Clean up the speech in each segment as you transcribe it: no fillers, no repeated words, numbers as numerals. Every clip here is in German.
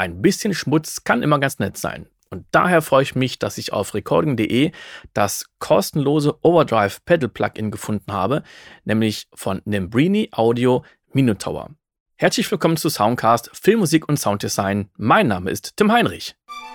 ein bisschen Schmutz kann immer ganz nett sein. Und daher freue ich mich, dass ich auf recording.de das kostenlose Overdrive Pedal Plugin gefunden habe, nämlich von Nembrini Audio Minotaur. Herzlich willkommen zu Soundcast, Filmmusik und Sounddesign. Mein Name ist Tim Heinrich.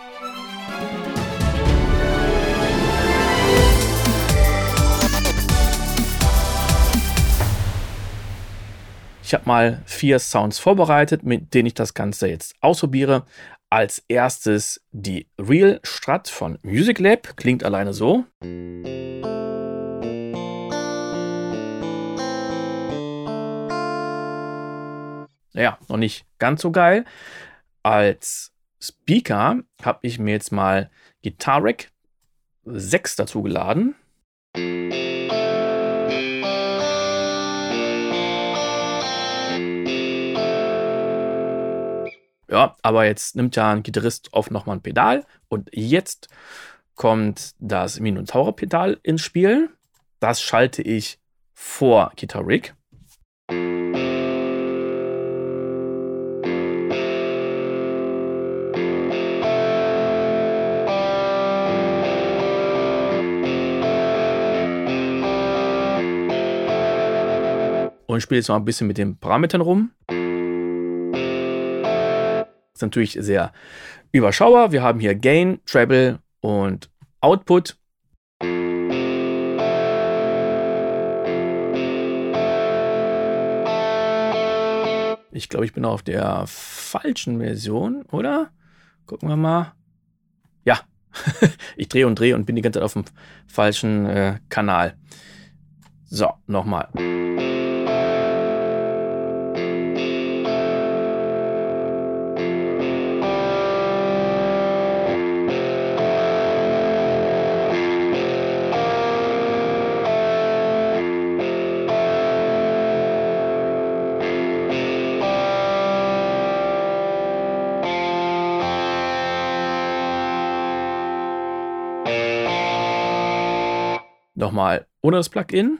Ich habe mal 4 Sounds vorbereitet, mit denen ich das Ganze jetzt ausprobiere. Als erstes die Real Strat von Music Lab. Klingt alleine so. Ja, noch nicht ganz so geil. Als Speaker habe ich mir jetzt mal Guitar Rack 6 dazu geladen. Ja, aber jetzt nimmt ja ein Gitarrist oft nochmal ein Pedal und jetzt kommt das Minotaur-Pedal ins Spiel. Das schalte ich vor Guitar Rig. Und spiele jetzt mal ein bisschen mit den Parametern rum. Ist natürlich sehr überschaubar. Wir haben hier Gain, Treble und Output. Ich glaube, ich bin auf der falschen Version, oder? Gucken wir mal. Ja, ich drehe und bin die ganze Zeit auf dem falschen Kanal. So, nochmal. Nochmal ohne das Plugin.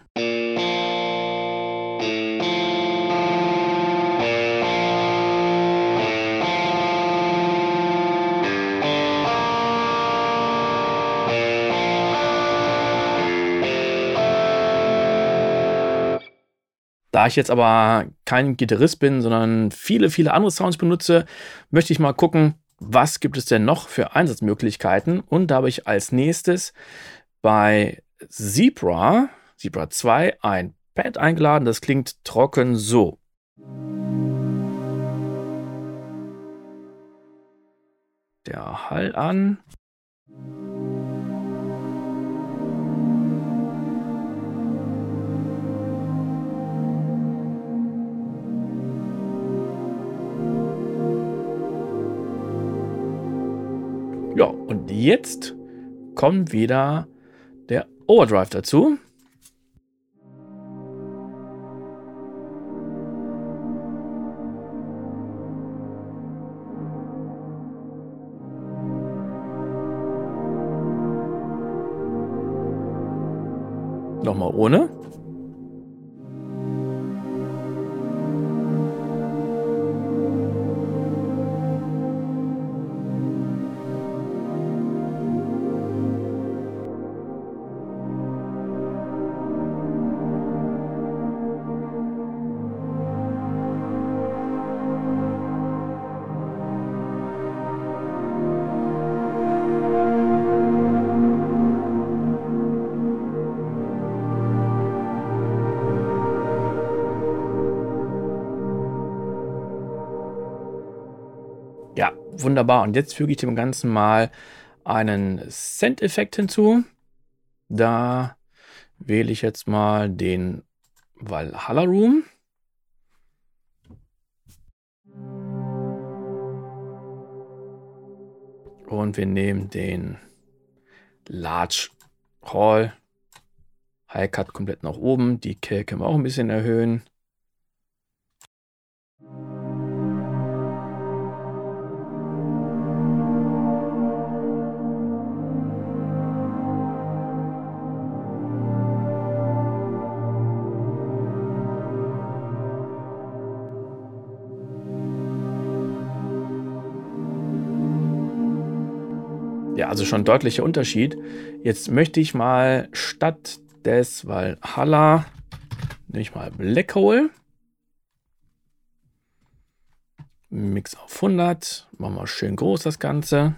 Da ich jetzt aber kein Gitarrist bin, sondern viele andere Sounds benutze, möchte ich mal gucken, was gibt es denn noch für Einsatzmöglichkeiten. Und da habe ich als nächstes bei Zebra 2 ein Pad eingeladen. Das klingt trocken so. Der Hall an. Ja, und jetzt kommt wieder der Overdrive dazu. Nochmal ohne. Ja, wunderbar. Und jetzt füge ich dem Ganzen mal einen Send-Effekt hinzu. Da wähle ich jetzt mal den Valhalla Room. Und wir nehmen den Large Hall. Hi-Cut komplett nach oben. Die Kill können wir auch ein bisschen erhöhen. Ja, also schon ein deutlicher Unterschied. Jetzt möchte ich mal statt des Valhalla, nehme ich mal Blackhole. Mix auf 100. Machen wir schön groß das Ganze.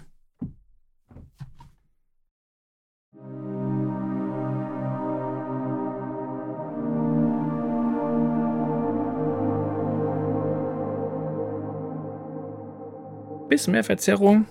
Bisschen mehr Verzerrung.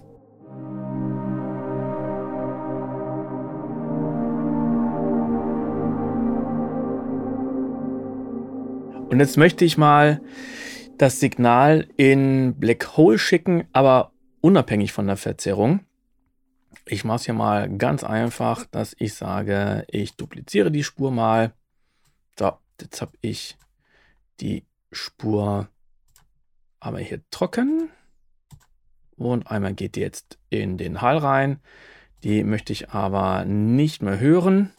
Und jetzt möchte ich mal das Signal in Black Hole schicken, aber unabhängig von der Verzerrung. Ich mache es hier mal ganz einfach, dass ich sage, ich dupliziere die Spur mal. So, jetzt habe ich die Spur aber hier trocken. Und einmal geht die jetzt in den Hall rein. Die möchte ich aber nicht mehr hören.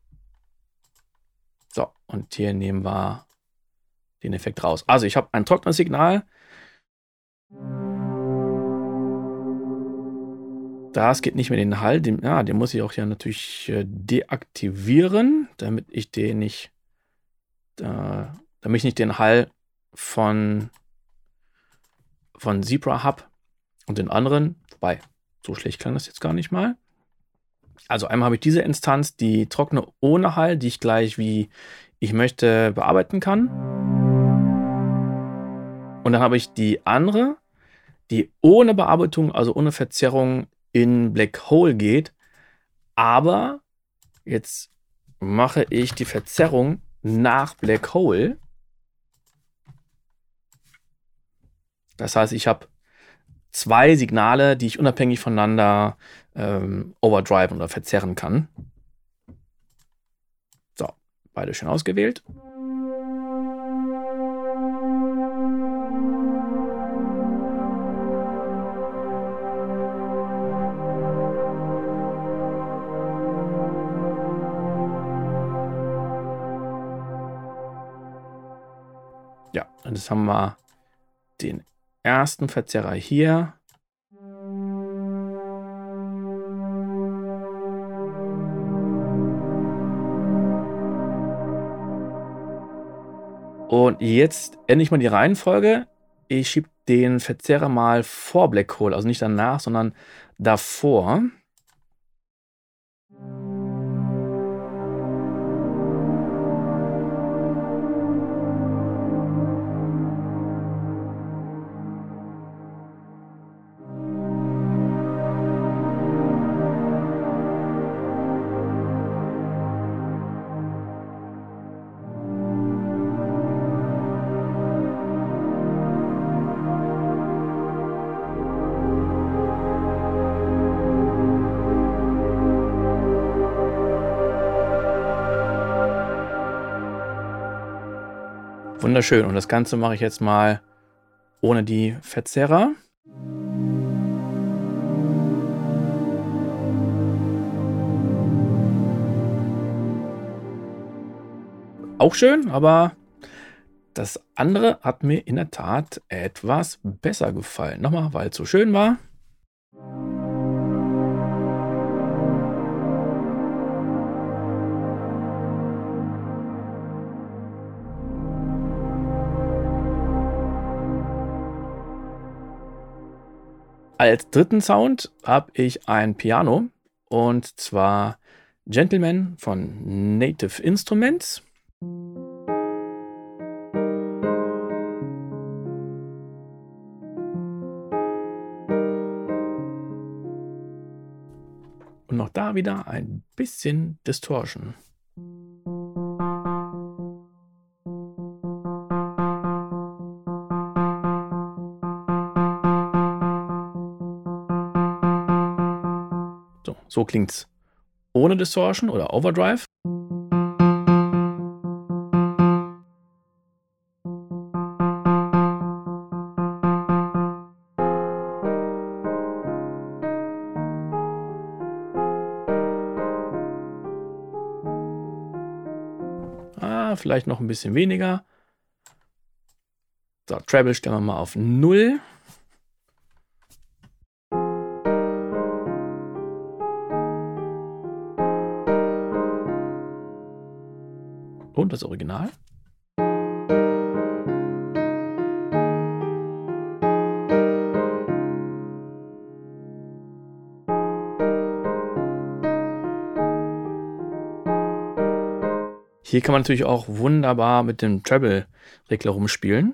So, und hier nehmen wir den Effekt raus. Also ich habe ein trockenes Signal. Das geht nicht mehr in den Hall. Den muss ich auch hier natürlich deaktivieren, damit ich den nicht, damit ich nicht den Hall von Zebra habe und den anderen. Wobei, so schlecht klang das jetzt gar nicht mal. Also einmal habe ich diese Instanz, die trockene ohne Hall, die ich gleich wie ich möchte bearbeiten kann. Und dann habe ich die andere, die ohne Bearbeitung, also ohne Verzerrung in Black Hole geht. Aber jetzt mache ich die Verzerrung nach Black Hole. Das heißt, ich habe zwei Signale, die ich unabhängig voneinander overdriven oder verzerren kann. So, beide schön ausgewählt. Ja, und jetzt haben wir den ersten Verzerrer hier. Und jetzt ändere ich mal die Reihenfolge. Ich schiebe den Verzerrer mal vor Black Hole, also nicht danach, sondern davor. Wunderschön. Und das Ganze mache ich jetzt mal ohne die Verzerrer. Auch schön, aber das andere hat mir in der Tat etwas besser gefallen. Nochmal, weil es so schön war. Als dritten Sound habe ich ein Piano, und zwar Gentleman von Native Instruments. Und noch da wieder ein bisschen Distortion. So klingt's ohne Distortion oder Overdrive. Vielleicht noch ein bisschen weniger. So, Treble stellen wir mal auf 0. und das Original. Hier kann man natürlich auch wunderbar mit dem Treble-Regler rumspielen.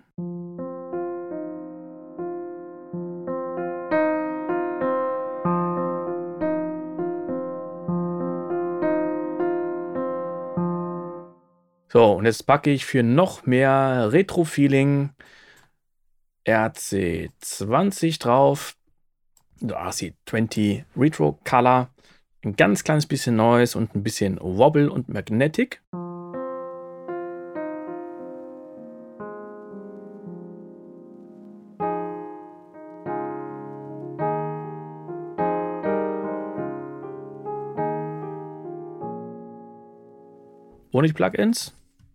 So, und jetzt packe ich für noch mehr Retro-Feeling RC20 drauf. RC20 Retro Color. Ein ganz kleines bisschen Noise und ein bisschen Wobble und Magnetic. Ohne die Plugins.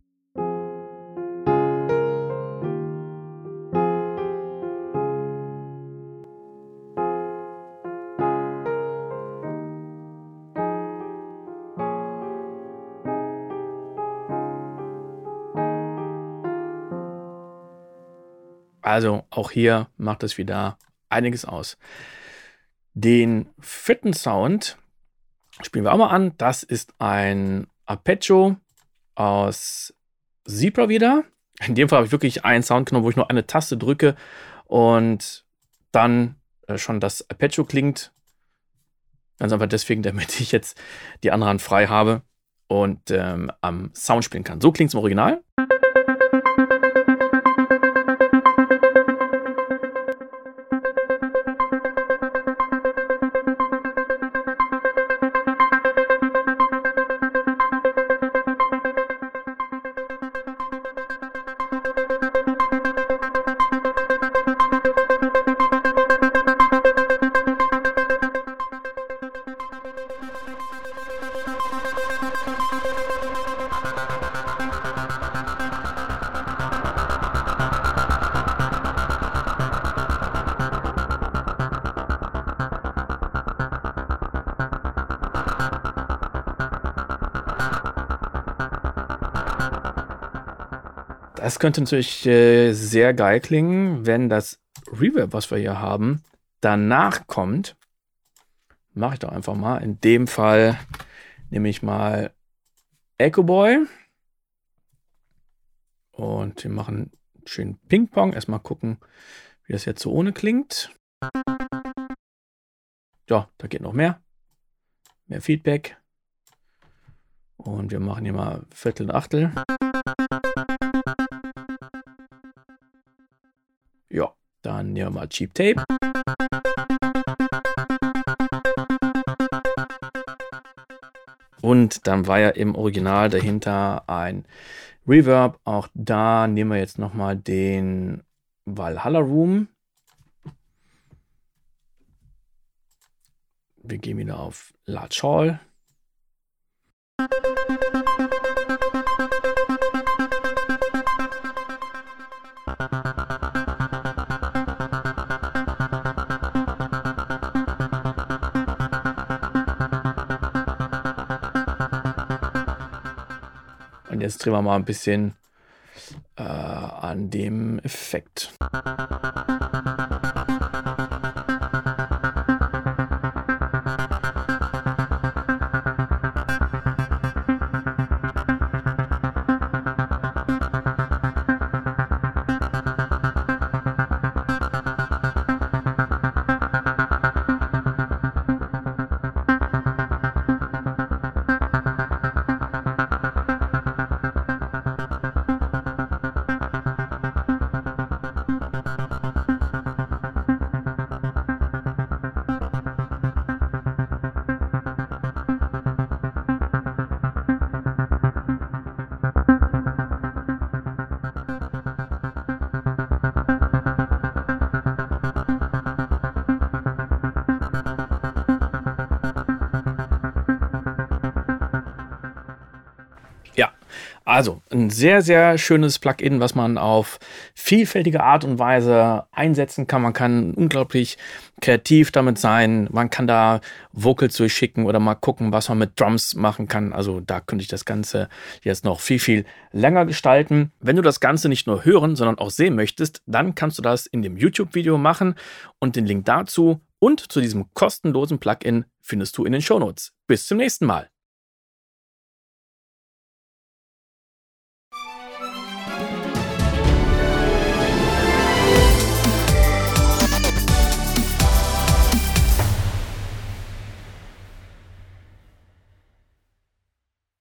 Also auch hier macht es wieder einiges aus. Den vierten Sound spielen wir auch mal an. Das ist ein Arpeggio aus Zebra wieder. In dem Fall habe ich wirklich einen Sound genommen, wo ich nur eine Taste drücke und dann schon das Arpeggio klingt. Ganz einfach deswegen, damit ich jetzt die andere Hand frei habe und am Sound spielen kann. So klingt es im Original. Das könnte natürlich sehr geil klingen, wenn das Reverb, was wir hier haben, danach kommt. Mache ich doch einfach mal. In dem Fall nehme ich mal Echo Boy. Und wir machen einen schönen Ping-Pong. Erstmal gucken, wie das jetzt so ohne klingt. Ja, da geht noch mehr. Mehr Feedback. Und wir machen hier mal Viertel und Achtel. Ja, dann nehmen wir mal Cheap Tape. Und dann war ja im Original dahinter ein Reverb. Auch da nehmen wir jetzt nochmal den Valhalla Room. Wir gehen wieder auf Large Hall. Und jetzt drehen wir mal ein bisschen an dem Effekt. Also, ein sehr, sehr schönes Plugin, was man auf vielfältige Art und Weise einsetzen kann. Man kann unglaublich kreativ damit sein. Man kann da Vocals durchschicken oder mal gucken, was man mit Drums machen kann. Also, da könnte ich das Ganze jetzt noch viel, viel länger gestalten. Wenn du das Ganze nicht nur hören, sondern auch sehen möchtest, dann kannst du das in dem YouTube-Video machen. Und den Link dazu und zu diesem kostenlosen Plugin findest du in den Shownotes. Bis zum nächsten Mal.